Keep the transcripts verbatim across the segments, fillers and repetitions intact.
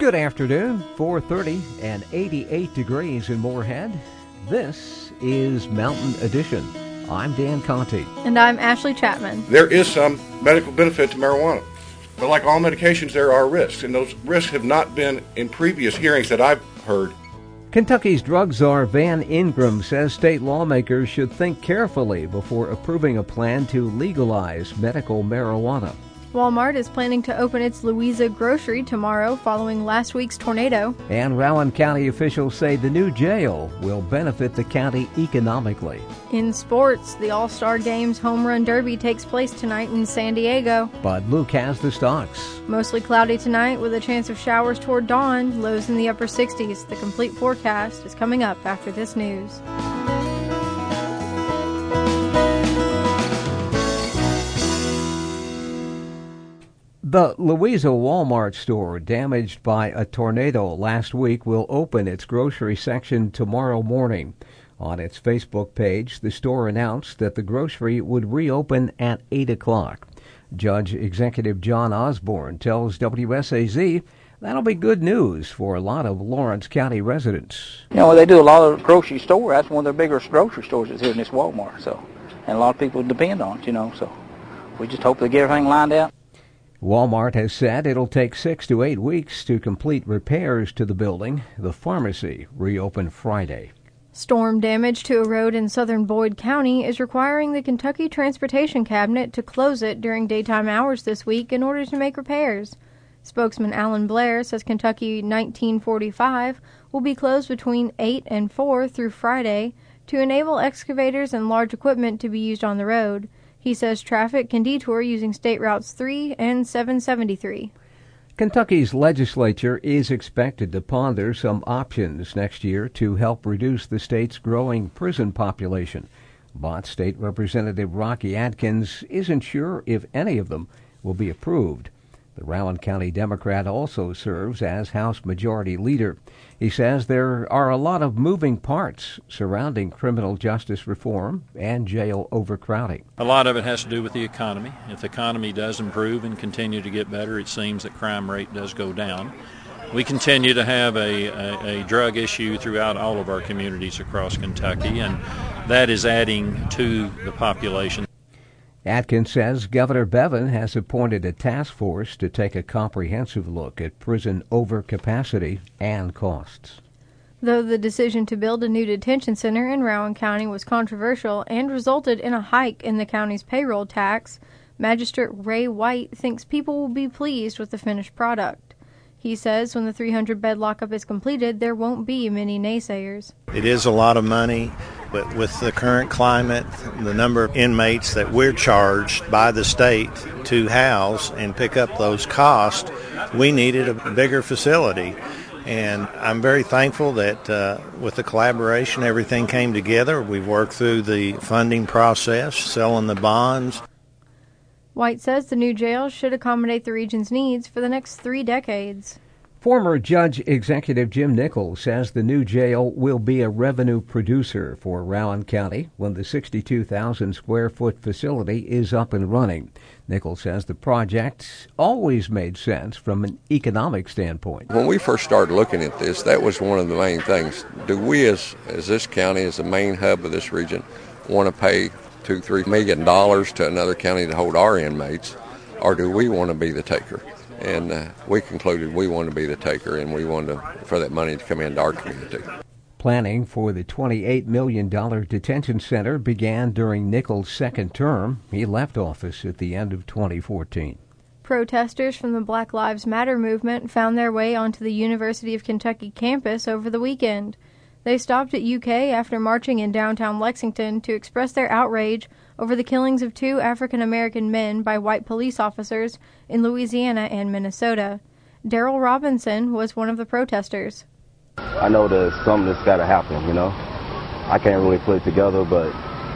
Good afternoon, four thirty and eighty-eight degrees in Moorhead. This is Mountain Edition. I'm Dan Conti. And I'm Ashley Chapman. There is some medical benefit to marijuana. But like all medications, there are risks, and those risks have not been in previous hearings that I've heard. Kentucky's drug czar Van Ingram says state lawmakers should think carefully before approving a plan to legalize medical marijuana. Walmart is planning to open its Louisa grocery tomorrow following last week's tornado. And Rowan County officials say the new jail will benefit the county economically. In sports, the All-Star Games Home Run Derby takes place tonight in San Diego. Bud Luke has the stocks. Mostly cloudy tonight with a chance of showers toward dawn, lows in the upper sixties. The complete forecast is coming up after this news. The Louisa Walmart store, damaged by a tornado last week, will open its grocery section tomorrow morning. On its Facebook page, the store announced that the grocery would reopen at eight o'clock. Judge Executive John Osborne tells W S A Z that'll be good news for a lot of Lawrence County residents. You know, they do a lot of grocery store. That's one of their biggest grocery stores is here in this Walmart. So, and a lot of people depend on it, you know. So we just hope they get everything lined out. Walmart has said it'll take six to eight weeks to complete repairs to the building. The pharmacy reopened Friday. Storm damage to a road in southern Boyd County is requiring the Kentucky Transportation Cabinet to close it during daytime hours this week in order to make repairs. Spokesman Alan Blair says Kentucky nineteen forty-five will be closed between eight and four through Friday to enable excavators and large equipment to be used on the road. He says traffic can detour using State Routes three and seven seventy-three. Kentucky's legislature is expected to ponder some options next year to help reduce the state's growing prison population. But State Representative Rocky Adkins isn't sure if any of them will be approved. The Rowan County Democrat also serves as House Majority Leader. He says there are a lot of moving parts surrounding criminal justice reform and jail overcrowding. A lot of it has to do with the economy. If the economy does improve and continue to get better, it seems that crime rate does go down. We continue to have a, a, a drug issue throughout all of our communities across Kentucky, and that is adding to the population. Atkins says Governor Bevin has appointed a task force to take a comprehensive look at prison overcapacity and costs. Though the decision to build a new detention center in Rowan County was controversial and resulted in a hike in the county's payroll tax, Magistrate Ray White thinks people will be pleased with the finished product. He says when the three hundred bed lockup is completed, there won't be many naysayers. It is a lot of money, but with the current climate, the number of inmates that we're charged by the state to house and pick up those costs, we needed a bigger facility. And I'm very thankful that uh, with the collaboration, everything came together. We've worked through the funding process, selling the bonds. White says the new jail should accommodate the region's needs for the next three decades. Former Judge Executive Jim Nichols says the new jail will be a revenue producer for Rowan County when the sixty-two thousand square foot facility is up and running. Nichols says the project always made sense from an economic standpoint. When we first started looking at this, that was one of the main things. Do we, as, as this county, as the main hub of this region, want to pay two, three million dollars to another county to hold our inmates, or do we want to be the taker? And uh, we concluded we wanted to be the taker, and we wanted to, for that money to come into our community. Planning for the twenty-eight million dollars detention center began during Nichols' second term. He left office at the end of twenty fourteen. Protesters from the Black Lives Matter movement found their way onto the University of Kentucky campus over the weekend. They stopped at U K after marching in downtown Lexington to express their outrage over the killings of two African-American men by white police officers in Louisiana and Minnesota. Daryl Robinson was one of the protesters. I know that something that's got to happen, you know. I can't really put it together, but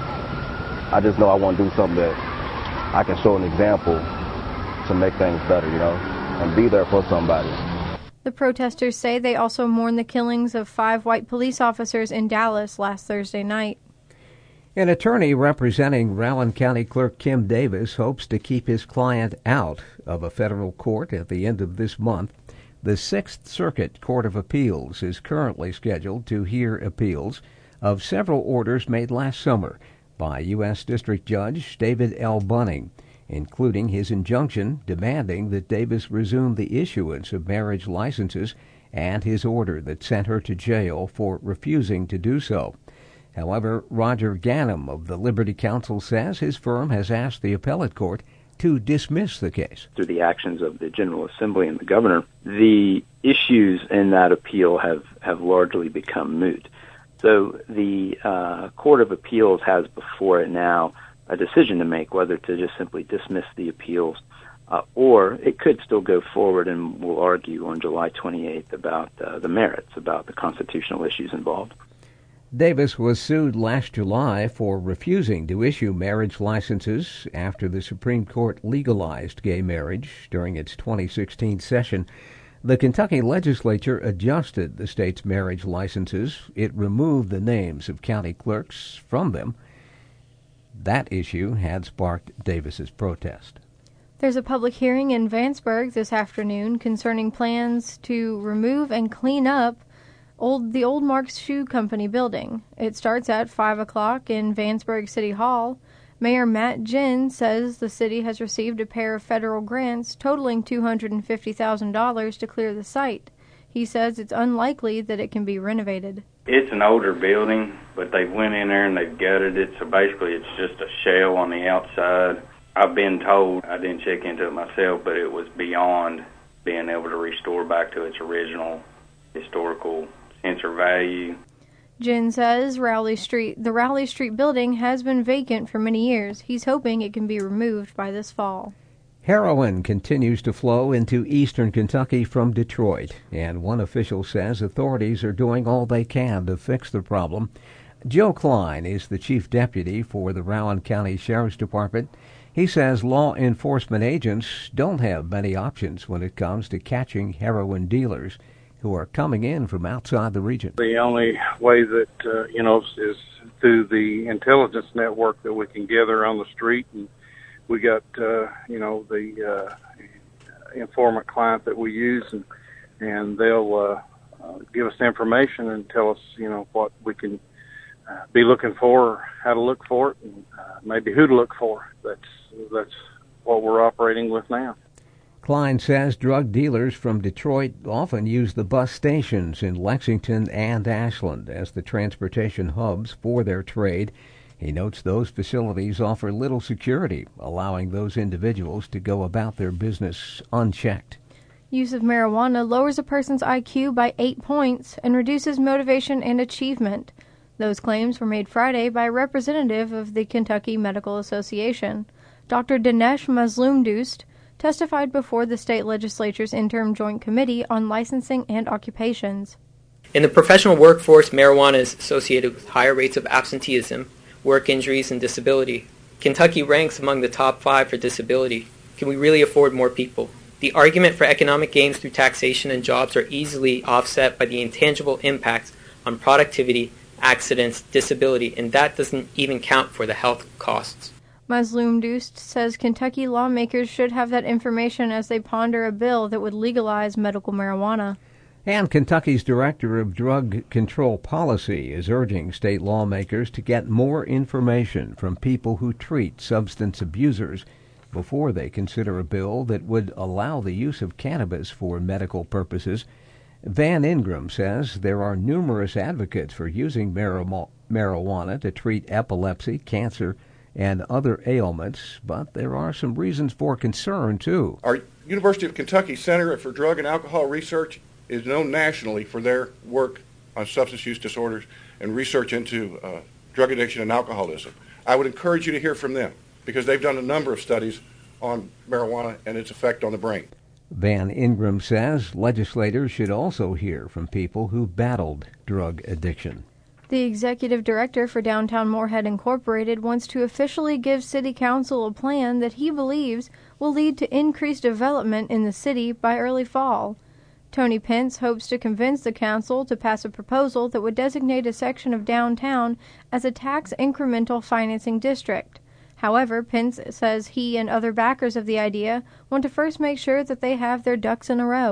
I just know I want to do something that I can show an example to make things better, you know, and be there for somebody. The protesters say they also mourn the killings of five white police officers in Dallas last Thursday night. An attorney representing Rowan County Clerk Kim Davis hopes to keep his client out of a federal court at the end of this month. The Sixth Circuit Court of Appeals is currently scheduled to hear appeals of several orders made last summer by U S District Judge David L. Bunning, including his injunction demanding that Davis resume the issuance of marriage licenses and his order that sent her to jail for refusing to do so. However, Roger Ganim of the Liberty Counsel says his firm has asked the appellate court to dismiss the case. Through the actions of the General Assembly and the governor, the issues in that appeal have, have largely become moot. So the uh, Court of Appeals has before it now a decision to make whether to just simply dismiss the appeals uh, or it could still go forward and will argue on July twenty-eighth about uh, the merits, about the constitutional issues involved. Davis was sued last July for refusing to issue marriage licenses after the Supreme Court legalized gay marriage during its twenty sixteen session. The Kentucky legislature adjusted the state's marriage licenses. It removed the names of county clerks from them. That issue had sparked Davis's protest. There's a public hearing in Vanceburg this afternoon concerning plans to remove and clean up Old, the old Mark's Shoe Company building. It starts at five o'clock in Vanceburg City Hall. Mayor Matt Ginn says the city has received a pair of federal grants totaling two hundred fifty thousand dollars to clear the site. He says it's unlikely that it can be renovated. It's an older building, but they went in there and they've gutted it, so basically it's just a shell on the outside. I've been told, I didn't check into it myself, but it was beyond being able to restore back to its original historical sense or value. Ginn says Rowley Street, the Rowley Street building has been vacant for many years. He's hoping it can be removed by this fall. Heroin continues to flow into eastern Kentucky from Detroit, and one official says authorities are doing all they can to fix the problem. Joe Klein is the chief deputy for the Rowan County Sheriff's Department. He says law enforcement agents don't have many options when it comes to catching heroin dealers who are coming in from outside the region. The only way that, uh, you know, is through the intelligence network that we can gather on the street. And we got, uh, you know, the uh, informant client that we use, and, and they'll uh, uh, give us the information and tell us, you know, what we can uh, be looking for, how to look for it, and uh, maybe who to look for. That's, that's what we're operating with now. Klein says drug dealers from Detroit often use the bus stations in Lexington and Ashland as the transportation hubs for their trade. He notes those facilities offer little security, allowing those individuals to go about their business unchecked. Use of marijuana lowers a person's I Q by eight points and reduces motivation and achievement. Those claims were made Friday by a representative of the Kentucky Medical Association. Doctor Dinesh Mazlumdoost testified before the state legislature's interim joint committee on licensing and occupations. In the professional workforce, marijuana is associated with higher rates of absenteeism, work injuries, and disability. Kentucky ranks among the top five for disability. Can we really afford more people? The argument for economic gains through taxation and jobs are easily offset by the intangible impacts on productivity, accidents, disability, and that doesn't even count for the health costs. Mazlumdoost says Kentucky lawmakers should have that information as they ponder a bill that would legalize medical marijuana. And Kentucky's Director of Drug Control Policy is urging state lawmakers to get more information from people who treat substance abusers before they consider a bill that would allow the use of cannabis for medical purposes. Van Ingram says there are numerous advocates for using marijuana to treat epilepsy, cancer, and other ailments, but there are some reasons for concern, too. Our University of Kentucky Center for Drug and Alcohol Research is known nationally for their work on substance use disorders and research into uh, drug addiction and alcoholism. I would encourage you to hear from them because they've done a number of studies on marijuana and its effect on the brain. Van Ingram says legislators should also hear from people who battled drug addiction. The executive director for Downtown Moorhead Incorporated wants to officially give City Council a plan that he believes will lead to increased development in the city by early fall. Tony Pence hopes to convince the council to pass a proposal that would designate a section of downtown as a tax incremental financing district. However, Pence says he and other backers of the idea want to first make sure that they have their ducks in a row.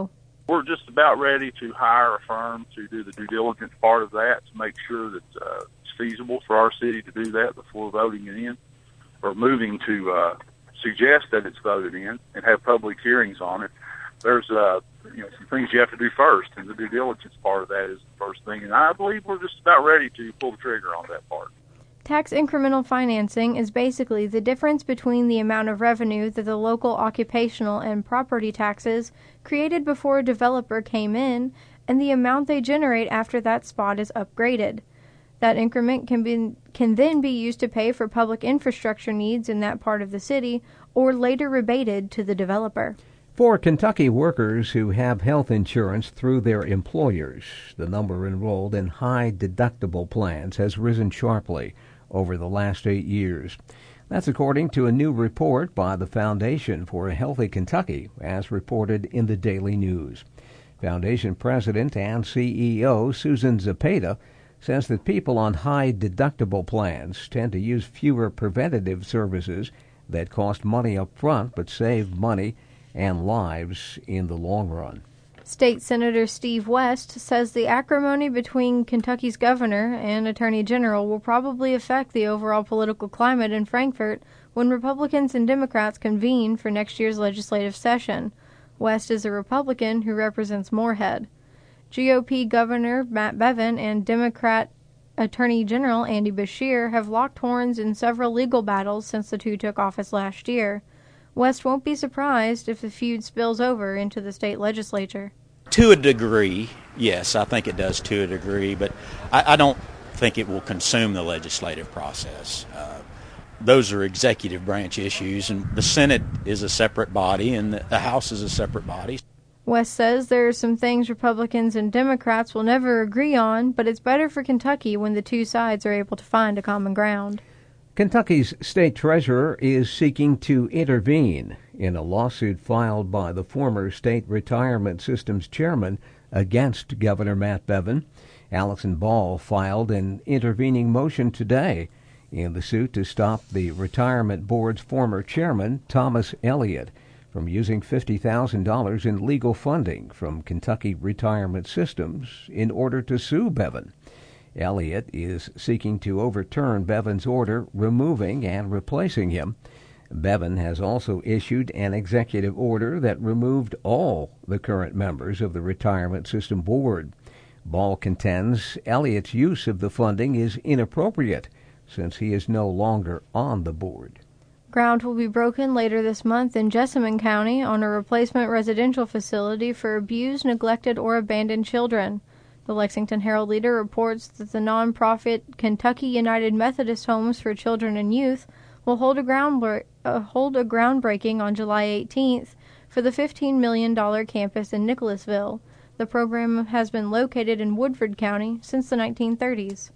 We're just about ready to hire a firm to do the due diligence part of that to make sure that uh, it's feasible for our city to do that before voting it in, or moving to uh, suggest that it's voted in and have public hearings on it. There's uh, you know, some things you have to do first, and the due diligence part of that is the first thing. And I believe we're just about ready to pull the trigger on that part. Tax incremental financing is basically the difference between the amount of revenue that the local occupational and property taxes created before a developer came in and the amount they generate after that spot is upgraded. That increment can be can then be used to pay for public infrastructure needs in that part of the city or later rebated to the developer. For Kentucky workers who have health insurance through their employers, the number enrolled in high-deductible plans has risen sharply over the last eight years. That's according to a new report by the Foundation for a Healthy Kentucky, as reported in the Daily News. Foundation President and C E O Susan Zepeda says that people on high-deductible plans tend to use fewer preventative services that cost money up front but save money and lives in the long run. State Senator Steve West says the acrimony between Kentucky's governor and attorney general will probably affect the overall political climate in Frankfort when Republicans and Democrats convene for next year's legislative session. West is a Republican who represents Moorhead. G O P Governor Matt Bevin and Democrat Attorney General Andy Beshear have locked horns in several legal battles since the two took office last year. West won't be surprised if the feud spills over into the state legislature. To a degree, yes, I think it does to a degree, but I, I don't think it will consume the legislative process. Uh, those are executive branch issues, and the Senate is a separate body, and the, the House is a separate body. West says there are some things Republicans and Democrats will never agree on, but it's better for Kentucky when the two sides are able to find a common ground. Kentucky's state treasurer is seeking to intervene in a lawsuit filed by the former state retirement system's chairman against Governor Matt Bevin. Allison Ball filed an intervening motion today in the suit to stop the retirement board's former chairman, Thomas Elliott, from using fifty thousand dollars in legal funding from Kentucky Retirement Systems in order to sue Bevin. Elliott is seeking to overturn Bevin's order removing and replacing him. Bevin has also issued an executive order that removed all the current members of the Retirement System Board. Ball contends Elliott's use of the funding is inappropriate since he is no longer on the board. Ground will be broken later this month in Jessamine County on a replacement residential facility for abused, neglected, or abandoned children. The Lexington Herald-Leader reports that the nonprofit Kentucky United Methodist Homes for Children and Youth will hold a, groundbreak, uh, hold a groundbreaking on July eighteenth for the fifteen million dollars campus in Nicholasville. The program has been located in Woodford County since the nineteen thirties.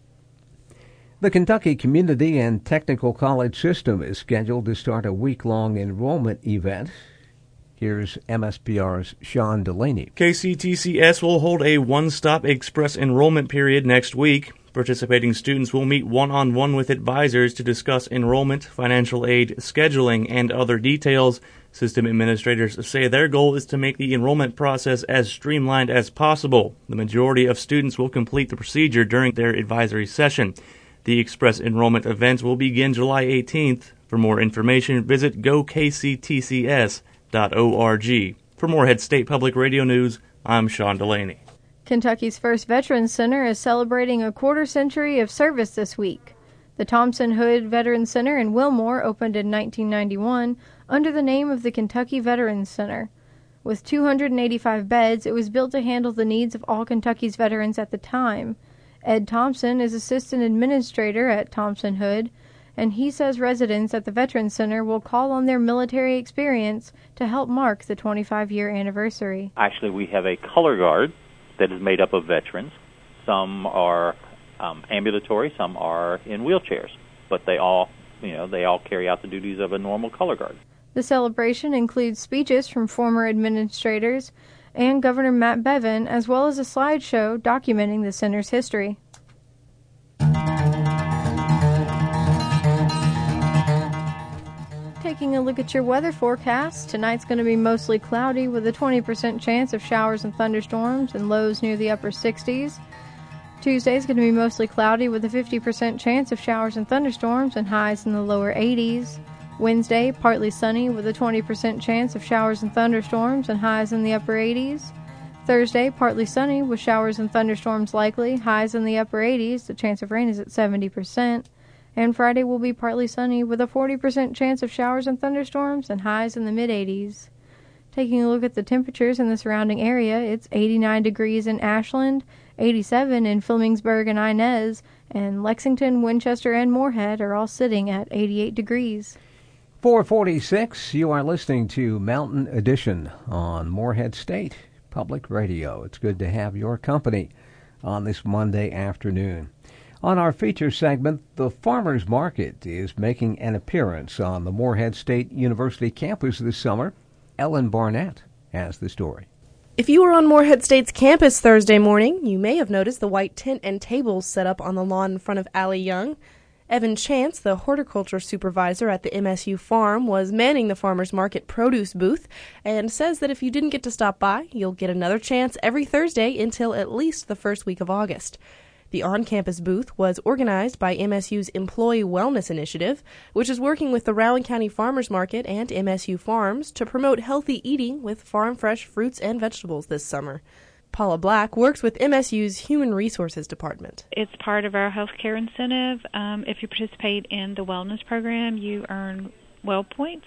The Kentucky Community and Technical College System is scheduled to start a week-long enrollment event. Here's M S P R's Sean Delaney. K C T C S will hold a one-stop express enrollment period next week. Participating students will meet one-on-one with advisors to discuss enrollment, financial aid, scheduling, and other details. System administrators say their goal is to make the enrollment process as streamlined as possible. The majority of students will complete the procedure during their advisory session. The express enrollment event will begin July eighteenth. For more information, visit go k c t c s dot org. For Moorhead State Public Radio News, I'm Sean Delaney. Kentucky's first Veterans Center is celebrating a quarter century of service this week. The Thompson Hood Veterans Center in Wilmore opened in nineteen ninety-one under the name of the Kentucky Veterans Center. With two hundred eighty-five beds, it was built to handle the needs of all Kentucky's veterans at the time. Ed Thompson is assistant administrator at Thompson Hood, and he says residents at the Veterans Center will call on their military experience to help mark the twenty-five-year anniversary. Actually, we have a color guard that is made up of veterans. Some are um, ambulatory, some are in wheelchairs, but they all, you know, they all carry out the duties of a normal color guard. The celebration includes speeches from former administrators and Governor Matt Bevin, as well as a slideshow documenting the center's history. Taking a look at your weather forecast, tonight's going to be mostly cloudy with a twenty percent chance of showers and thunderstorms and lows near the upper sixties. Tuesday's going to be mostly cloudy with a fifty percent chance of showers and thunderstorms and highs in the lower eighties. Wednesday, partly sunny with a twenty percent chance of showers and thunderstorms and highs in the upper eighties. Thursday, partly sunny with showers and thunderstorms likely, highs in the upper eighties, the chance of rain is at seventy percent. And Friday will be partly sunny with a forty percent chance of showers and thunderstorms and highs in the mid-eighties. Taking a look at the temperatures in the surrounding area, it's eighty-nine degrees in Ashland, eighty-seven in Flemingsburg and Inez, and Lexington, Winchester, and Moorhead are all sitting at eighty-eight degrees. four forty-six, you are listening to Mountain Edition on Moorhead State Public Radio. It's good to have your company on this Monday afternoon. On our feature segment, the Farmers Market is making an appearance on the Moorhead State University campus this summer. Ellen Barnett has the story. If you were on Moorhead State's campus Thursday morning, you may have noticed the white tent and tables set up on the lawn in front of Allie Young. Evan Chance, the horticulture supervisor at the M S U farm, was manning the Farmers Market produce booth and says that if you didn't get to stop by, you'll get another chance every Thursday until at least the first week of August. The on-campus booth was organized by M S U's Employee Wellness Initiative, which is working with the Rowan County Farmers Market and M S U Farms to promote healthy eating with farm-fresh fruits and vegetables this summer. Paula Black works with M S U's Human Resources Department. It's part of our healthcare incentive. Um, if you participate in the wellness program, you earn well points,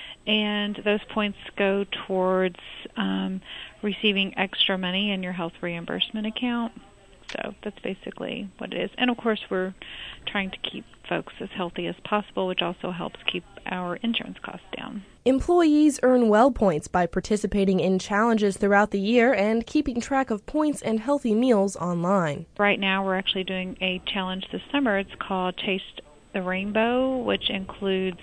and those points go towards um, receiving extra money in your health reimbursement account. So that's basically what it is. And, of course, we're trying to keep folks as healthy as possible, which also helps keep our insurance costs down. Employees earn well points by participating in challenges throughout the year and keeping track of points and healthy meals online. Right now we're actually doing a challenge this summer. It's called Taste the Rainbow, which includes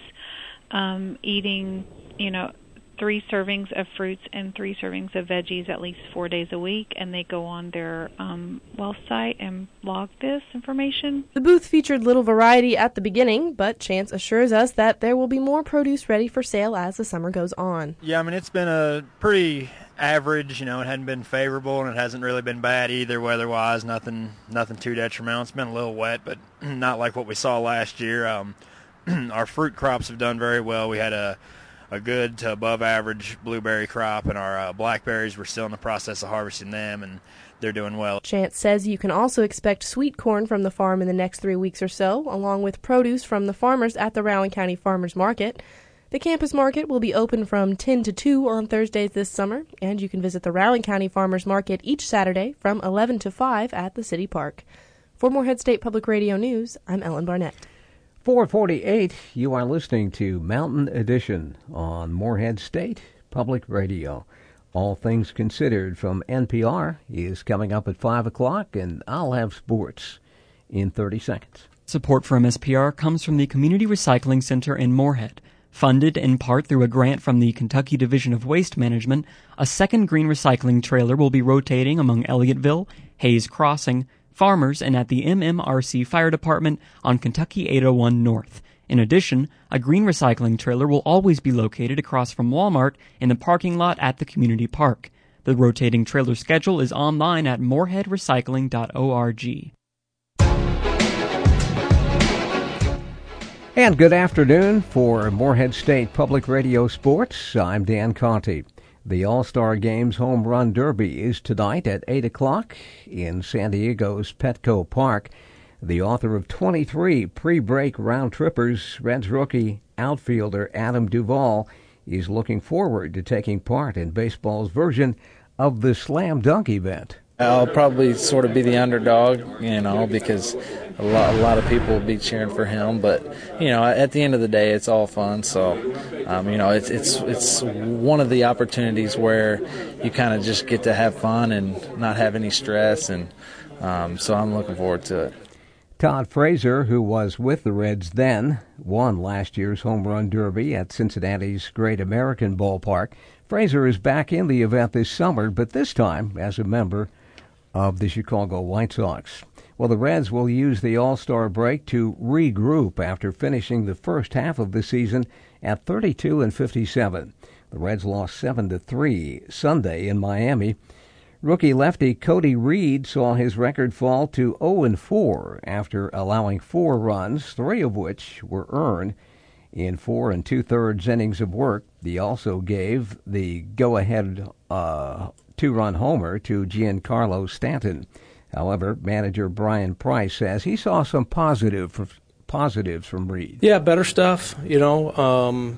um, eating, you know, three servings of fruits and three servings of veggies at least four days a week, and they go on their um, well site and log this information. The booth featured little variety at the beginning, but Chance assures us that there will be more produce ready for sale as the summer goes on. Yeah, I mean, it's been a pretty average, you know, it hadn't been favorable, and it hasn't really been bad either weather-wise, nothing nothing too detrimental. It's been a little wet, but not like what we saw last year. Um, our fruit crops have done very well. We had a a good to above average blueberry crop, and our uh, blackberries, we're still in the process of harvesting them, and they're doing well. Chance says you can also expect sweet corn from the farm in the next three weeks or so, along with produce from the farmers at the Rowan County Farmers Market. The campus market will be open from ten to two on Thursdays this summer, and you can visit the Rowan County Farmers Market each Saturday from eleven to five at the City Park. For Moorhead State Public Radio News, I'm Ellen Barnett. four forty-eight, you are listening to Mountain Edition on Moorhead State Public Radio. All Things Considered from N P R is coming up at five o'clock, and I'll have sports in thirty seconds. Support for M S P R comes from the Community Recycling Center in Moorhead. Funded in part through a grant from the Kentucky Division of Waste Management, a second green recycling trailer will be rotating among Elliotteville, Hayes Crossing, Farmers, and at the M M R C Fire Department on Kentucky eight oh one North. In addition, a green recycling trailer will always be located across from Walmart in the parking lot at the community park. The rotating trailer schedule is online at moorhead recycling dot org. And good afternoon for Moorhead State Public Radio Sports. I'm Dan Conti. The All-Star Games Home Run Derby is tonight at eight o'clock in San Diego's Petco Park. The author of twenty-three pre-break round-trippers, Reds rookie outfielder Adam Duvall, is looking forward to taking part in baseball's version of the slam dunk event. I'll probably sort of be the underdog, you know, because a lot, a lot of people will be cheering for him. But, you know, at the end of the day, it's all fun. So, um, you know, it's it's it's one of the opportunities where you kind of just get to have fun and not have any stress. And um, so I'm looking forward to it. Todd Frazier, who was with the Reds then, won last year's Home Run Derby at Cincinnati's Great American Ballpark. Frazier is back in the event this summer, but this time as a member of the Chicago White Sox. Well, the Reds will use the All-Star break to regroup after finishing the first half of the season at thirty-two and fifty-seven. The Reds lost seven to three Sunday in Miami. Rookie lefty Cody Reed saw his record fall to oh and four after allowing four runs, three of which were earned in four and two-thirds innings of work. He also gave the go-ahead uh, two-run homer to Giancarlo Stanton. However, manager Brian Price says he saw some positive positives from Reed. Yeah, better stuff. You know, um,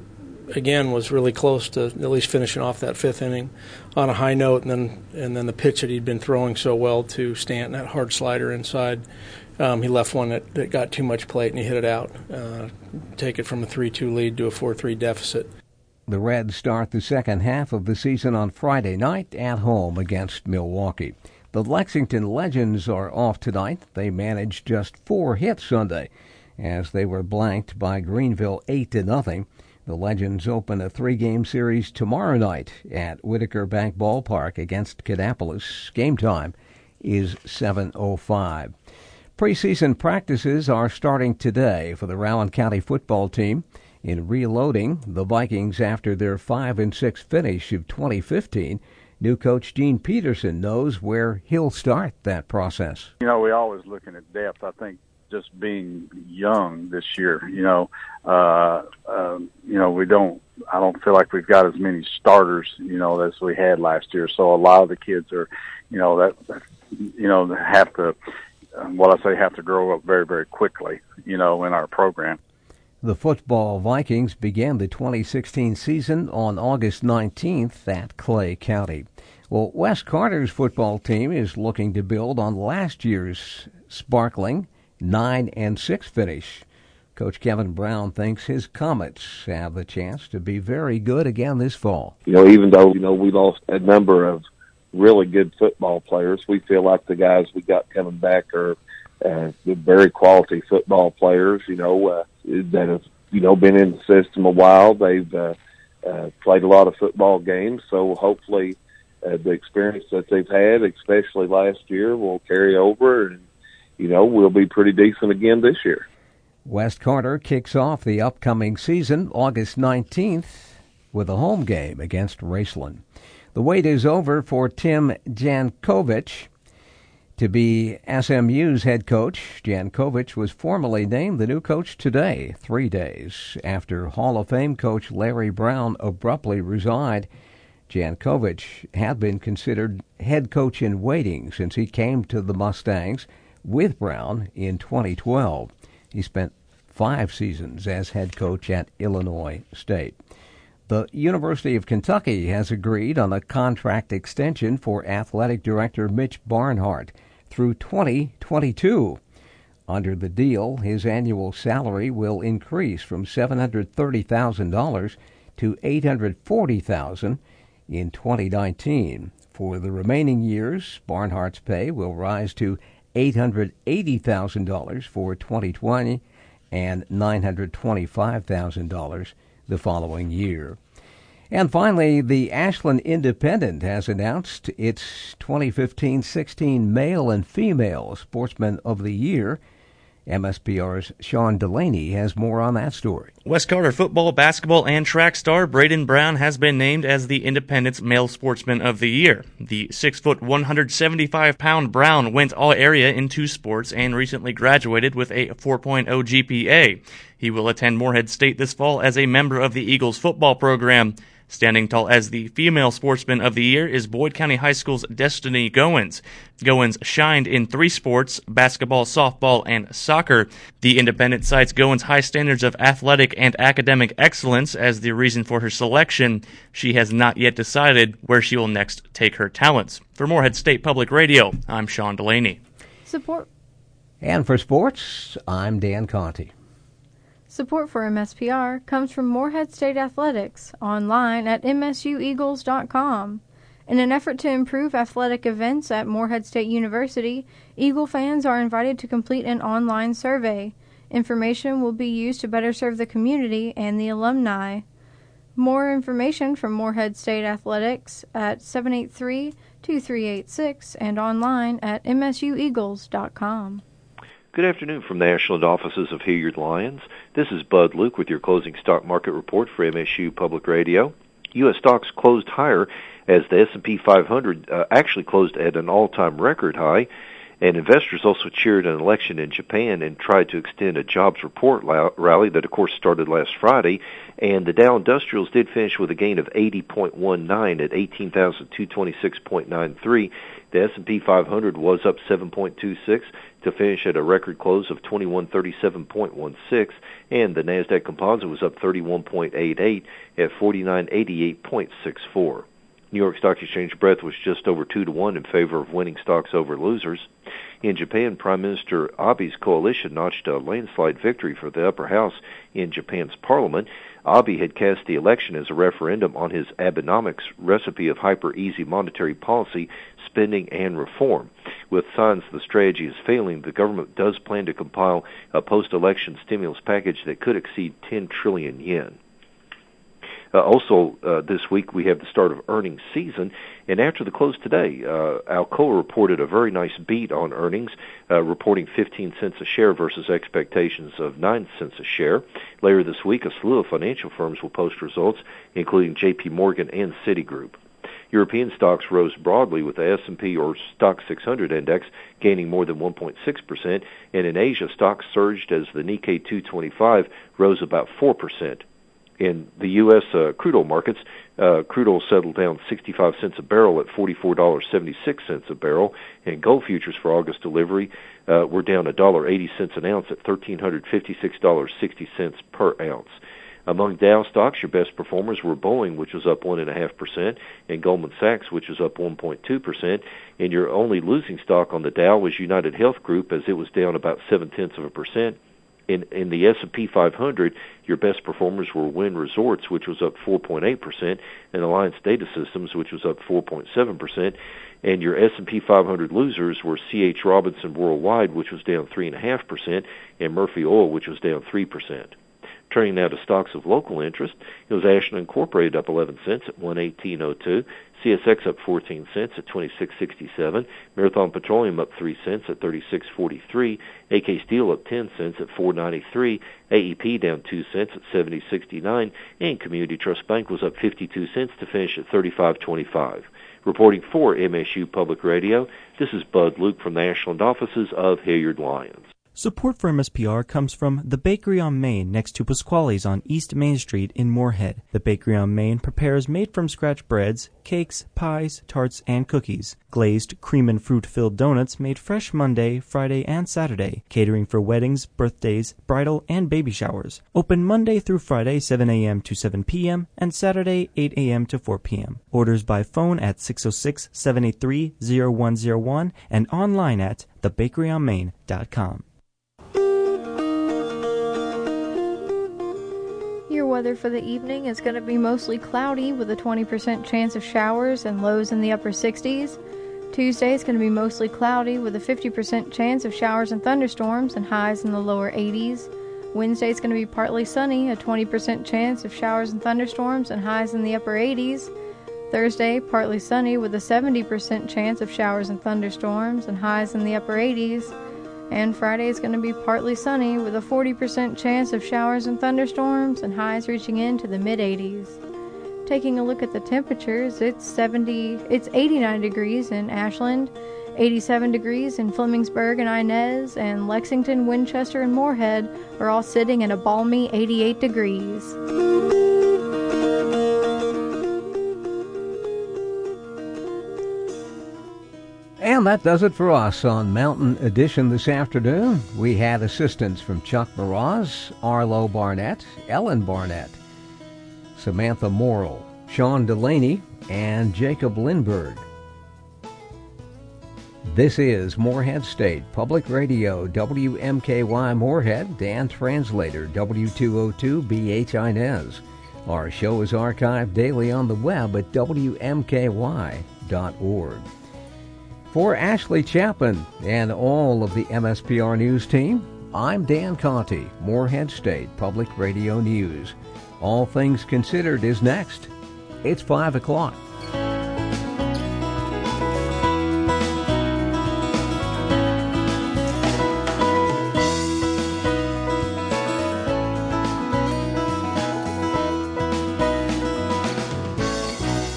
again, was really close to at least finishing off that fifth inning on a high note, and then and then the pitch that he'd been throwing so well to Stanton, that hard slider inside. Um, he left one that, that got too much plate, and he hit it out. Uh, take it from a three two lead to a four three deficit. The Reds start the second half of the season on Friday night at home against Milwaukee. The Lexington Legends are off tonight. They managed just four hits Sunday as they were blanked by Greenville eight to nothing. The Legends open a three-game series tomorrow night at Whitaker Bank Ballpark against Kannapolis. Game time is seven oh five. Preseason practices are starting today for the Rowan County football team. In reloading the Vikings after their five and six finish of twenty fifteen, new coach Gene Peterson knows where he'll start that process. You know, we're always looking at depth. I think just being young this year, you know, uh, uh, you know, we don't, I don't feel like we've got as many starters, you know, as we had last year. So a lot of the kids are, you know, that, you know, have to, what I say, have to grow up very, very quickly, you know, in our program. The football Vikings began the twenty sixteen season on August nineteenth at Clay County. Well, Wes Carter's football team is looking to build on last year's sparkling nine and six finish. Coach Kevin Brown thinks his Comets have the chance to be very good again this fall. You know, even though, you know, we lost a number of really good football players, we feel like the guys we got coming back are uh, very quality football players, you know, uh, that have, you know, been in the system a while. They've uh, uh, played a lot of football games, so hopefully uh, the experience that they've had, especially last year, will carry over, and, you know, we'll be pretty decent again this year. West Carter kicks off the upcoming season August nineteenth with a home game against Raceland. The wait is over for Tim Jankovich to be S M U's head coach. Jankovich was formally named the new coach today, three days after Hall of Fame coach Larry Brown abruptly resigned. Jankovich had been considered head coach in waiting since he came to the Mustangs with Brown in twenty twelve. He spent five seasons as head coach at Illinois State. The University of Kentucky has agreed on a contract extension for athletic director Mitch Barnhart through twenty twenty-two. Under the deal, his annual salary will increase from seven hundred thirty thousand dollars to eight hundred forty thousand dollars in twenty nineteen. For the remaining years, Barnhart's pay will rise to eight hundred eighty thousand dollars for twenty twenty and nine hundred twenty-five thousand dollars the following year. And finally, the Ashland Independent has announced its twenty fifteen sixteen Male and Female Sportsman of the Year. M S P R's Sean Delaney has more on that story. West Carter football, basketball, and track star Braden Brown has been named as the Independent's Male Sportsman of the Year. The six foot, one hundred seventy-five pound Brown went all-area in two sports and recently graduated with a four point oh G P A. He will attend Morehead State this fall as a member of the Eagles football program. Standing tall as the Female Sportsman of the Year is Boyd County High School's Destiny Goins. Goins shined in three sports, basketball, softball, and soccer. The Independent cites Goins' high standards of athletic and academic excellence as the reason for her selection. She has not yet decided where she will next take her talents. For Morehead State Public Radio, I'm Sean Delaney. Support. And for sports, I'm Dan Conti. Support for M S P R comes from Morehead State Athletics, online at m s u eagles dot com. In an effort to improve athletic events at Morehead State University, Eagle fans are invited to complete an online survey. Information will be used to better serve the community and the alumni. More information from Morehead State Athletics at seven eight three, two three eight six and online at m s u eagles dot com. Good afternoon from the Ashland offices of Hilliard Lyons. This is Bud Luke with your closing stock market report for M S U Public Radio. U S stocks closed higher as the S and P five hundred uh, actually closed at an all-time record high, and investors also cheered an election in Japan and tried to extend a jobs report rally that, of course, started last Friday. And the Dow Industrials did finish with a gain of eighty point one nine at eighteen thousand two hundred twenty-six point nine three. The S and P five hundred was up seven point two six to finish at a record close of twenty-one thirty-seven point one six, and the Nasdaq Composite was up thirty-one point eight eight at forty-nine eighty-eight point six four. New York Stock Exchange breadth was just over two to one in favor of winning stocks over losers. In Japan, Prime Minister Abe's coalition notched a landslide victory for the upper house in Japan's parliament. Abe had cast the election as a referendum on his Abenomics recipe of hyper-easy monetary policy, spending, and reform. With signs the strategy is failing, the government does plan to compile a post-election stimulus package that could exceed ten trillion yen. Uh, also, uh, this week we have the start of earnings season, and after the close today, uh, Alcoa reported a very nice beat on earnings, uh, reporting fifteen cents a share versus expectations of nine cents a share. Later this week, a slew of financial firms will post results, including J P Morgan and Citigroup. European stocks rose broadly, with the S and P or Stock six hundred index gaining more than one point six percent, and in Asia, stocks surged as the Nikkei two twenty-five rose about four percent. In the U S uh, crude oil markets, uh, crude oil settled down sixty-five cents a barrel at forty-four dollars and seventy-six cents a barrel, and gold futures for August delivery uh, were down one dollar and eighty cents an ounce at one thousand three hundred fifty-six dollars and sixty cents per ounce. Among Dow stocks, your best performers were Boeing, which was up one point five percent, and Goldman Sachs, which was up one point two percent, and your only losing stock on the Dow was United Health Group, as it was down about seven-tenths of a percent. In, in the S and P five hundred, your best performers were Wynn Resorts, which was up four point eight percent, and Alliance Data Systems, which was up four point seven percent. And your S and P five hundred losers were C H Robinson Worldwide, which was down three point five percent, and Murphy Oil, which was down three percent. Turning now to stocks of local interest, it was Ashland Incorporated up eleven cents at one eighteen oh two, C S X up fourteen cents at twenty-six sixty-seven, Marathon Petroleum up three cents at thirty-six forty-three, A K Steel up ten cents at four ninety-three, A E P down two cents at seventy sixty-nine, and Community Trust Bank was up fifty-two cents to finish at thirty-five twenty-five. Reporting for M S U Public Radio, this is Bud Luke from the Ashland offices of Hilliard Lyons. Support for M S P R comes from The Bakery on Main next to Pasquale's on East Main Street in Moorhead. The Bakery on Main prepares made-from-scratch breads, cakes, pies, tarts, and cookies. Glazed, cream and fruit-filled donuts made fresh Monday, Friday, and Saturday. Catering for weddings, birthdays, bridal, and baby showers. Open Monday through Friday seven a.m. to seven p.m. and Saturday eight a.m. to four p.m. Orders by phone at six oh six, seven eight three, oh one oh one and online at the bakery on main dot com. Your weather for the evening is going to be mostly cloudy with a twenty percent chance of showers and lows in the upper sixties. Tuesday is going to be mostly cloudy with a fifty percent chance of showers and thunderstorms and highs in the lower eighties. Wednesday is going to be partly sunny, a twenty percent chance of showers and thunderstorms and highs in the upper eighties. Thursday, partly sunny with a seventy percent chance of showers and thunderstorms and highs in the upper eighties. And Friday is going to be partly sunny with a forty percent chance of showers and thunderstorms and highs reaching into the mid-eighties. Taking a look at the temperatures, it's seventy, it's eighty-nine degrees in Ashland, eighty-seven degrees in Flemingsburg and Inez, and Lexington, Winchester, and Moorhead are all sitting at a balmy eighty-eight degrees. And that does it for us on Mountain Edition this afternoon. We had assistance from Chuck Baraz, Arlo Barnett, Ellen Barnett, Samantha Morrill, Sean Delaney, and Jacob Lindberg. This is Moorhead State Public Radio, W M K Y Moorhead, and translator W two oh two B H Inez. Our show is archived daily on the web at W M K Y dot org. For Ashley Chapman and all of the M S P R News team, I'm Dan Conti, Moorhead State Public Radio News. All Things Considered is next. It's five o'clock.